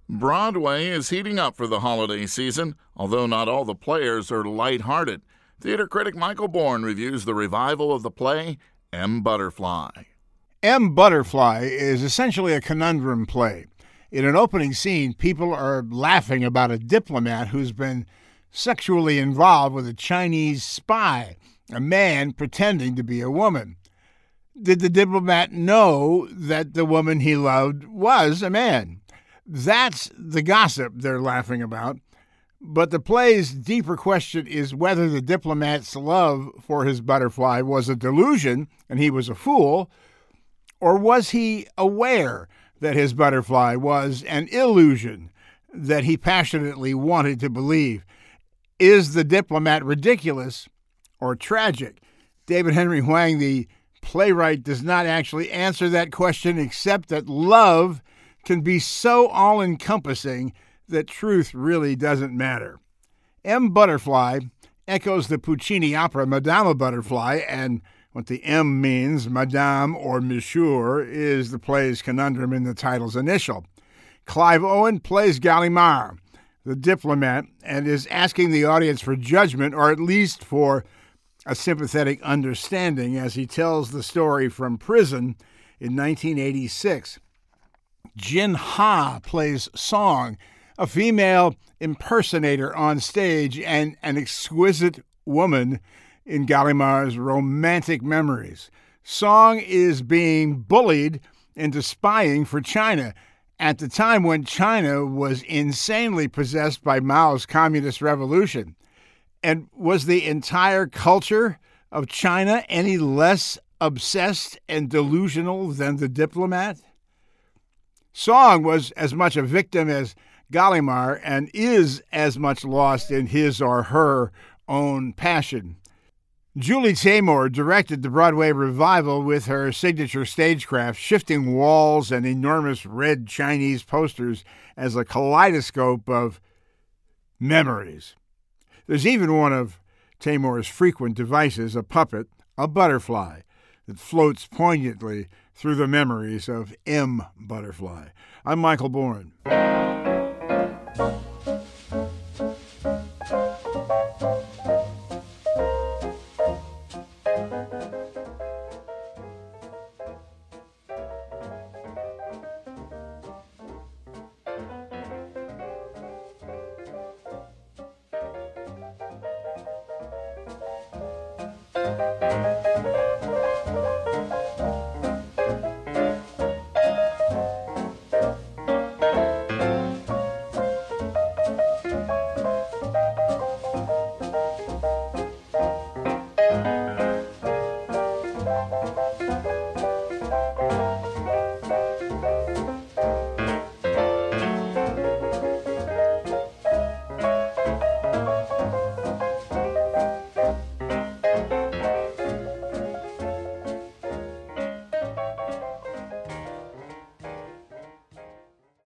Broadway is heating up for the holiday season, although not all the players are lighthearted. Theater critic Michael Bourne reviews the revival of the play M. Butterfly. M. Butterfly is essentially a conundrum play. In an opening scene, people are laughing about a diplomat who's been sexually involved with a Chinese spy, a man pretending to be a woman. Did the diplomat know that the woman he loved was a man? That's the gossip they're laughing about. But the play's deeper question is whether the diplomat's love for his butterfly was a delusion and he was a fool, or was he aware that his butterfly was an illusion that he passionately wanted to believe? Is the diplomat ridiculous or tragic? David Henry Hwang, the playwright, does not actually answer that question, except that love can be so all-encompassing that truth really doesn't matter. M. Butterfly echoes the Puccini opera Madama Butterfly, and what the M means, Madame or Monsieur, is the play's conundrum in the title's initial. Clive Owen plays Gallimard, the diplomat, and is asking the audience for judgment, or at least for a sympathetic understanding, as he tells the story from prison in 1986. Jin Ha plays Song, a female impersonator on stage and an exquisite woman in Gallimard's romantic memories. Song is being bullied into spying for China at the time when China was insanely possessed by Mao's communist revolution. And was the entire culture of China any less obsessed and delusional than the diplomat? Song was as much a victim as Gallimard and is as much lost in his or her own passion. Julie Taymor directed the Broadway revival with her signature stagecraft, shifting walls and enormous red Chinese posters as a kaleidoscope of memories. There's even one of Taymor's frequent devices, a puppet, a butterfly, that floats poignantly through the memories of M. Butterfly. I'm Michael Bourne.